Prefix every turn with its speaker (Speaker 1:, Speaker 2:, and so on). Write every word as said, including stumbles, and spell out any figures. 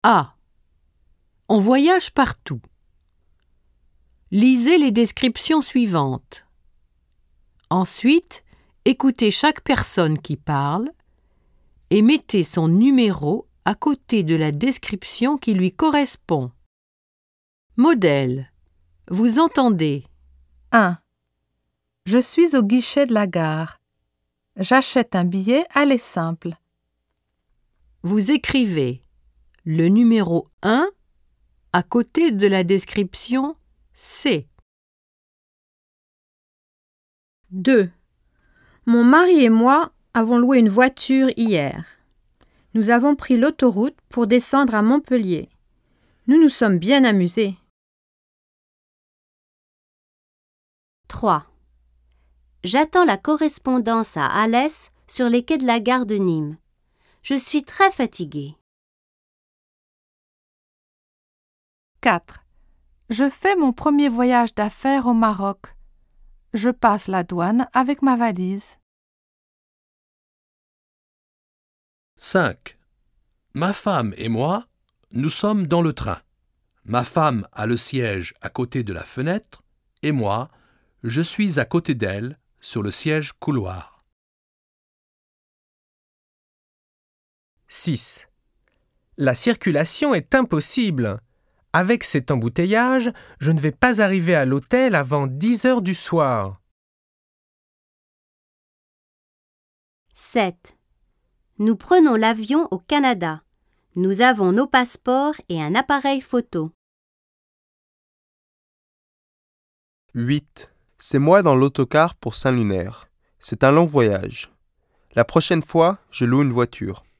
Speaker 1: A. On voyage partout. Lisez les descriptions suivantes. Ensuite, écoutez chaque personne qui parle et mettez son numéro à côté de la description qui lui correspond. Modèle. Vous entendez.
Speaker 2: un. Je suis au guichet de la gare. J'achète un billet aller simple.
Speaker 1: Vous écrivez le numéro un à côté de la description C.
Speaker 3: deux. Mon mari et moi avons loué une voiture hier. Nous avons pris l'autoroute pour descendre à Montpellier. Nous nous sommes bien amusés.
Speaker 4: trois. J'attends la correspondance à Alès sur les quais de la gare de Nîmes. Je suis très fatiguée.
Speaker 2: quatre. Je fais mon premier voyage d'affaires au Maroc. Je passe la douane avec ma valise.
Speaker 5: cinq. Ma femme et moi, nous sommes dans le train. Ma femme a le siège à côté de la fenêtre et moi, je suis à côté d'elle sur le siège couloir.
Speaker 6: six. La circulation est impossible. Avec cet embouteillage, je ne vais pas arriver à l'hôtel avant dix heures du soir.
Speaker 4: sept. Nous prenons l'avion au Canada. Nous avons nos passeports et un appareil photo.
Speaker 7: huit. C'est moi dans l'autocar pour Saint-Lunaire. C'est un long voyage. La prochaine fois, je loue une voiture.